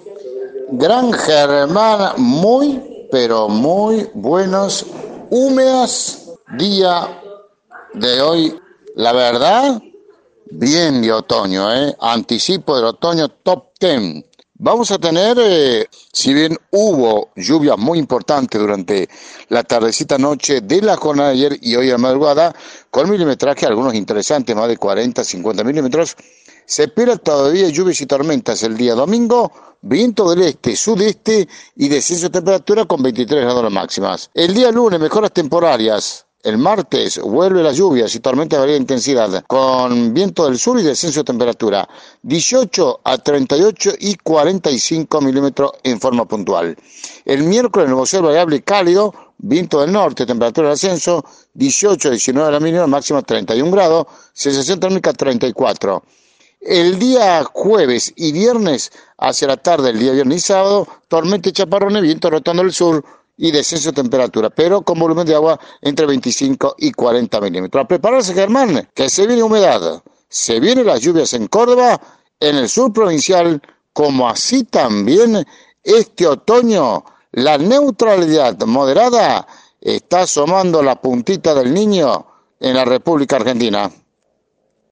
Gran Germán, muy, pero muy buenos, húmedas día de hoy. La verdad, bien de otoño, anticipo del otoño top 10. Vamos a tener, si bien hubo lluvias muy importantes durante la tardecita noche de la jornada de ayer y hoy a madrugada, con milimetraje algunos interesantes, más de 40, 50 milímetros, se espera todavía lluvias y tormentas el día domingo, viento del este, sudeste y descenso de temperatura con 23 grados las máximas. El día lunes, mejoras temporarias. El martes vuelve las lluvias y tormentas de variada intensidad, con viento del sur y descenso de temperatura, 18 a 38 y 45 milímetros en forma puntual. El miércoles, nuevo cielo variable y cálido, viento del norte, temperatura de ascenso, 18 a 19 la mínima, máxima 31 grados, sensación térmica 34. El día jueves y viernes, hacia la tarde, el día viernes y sábado, tormenta y chaparrones, viento rotando al sur, y descenso de temperatura, pero con volumen de agua entre 25 y 40 milímetros. A prepararse, Germán, que se viene humedad, se vienen las lluvias en Córdoba, en el sur provincial, como así también este otoño, la neutralidad moderada está asomando la puntita del niño en la República Argentina.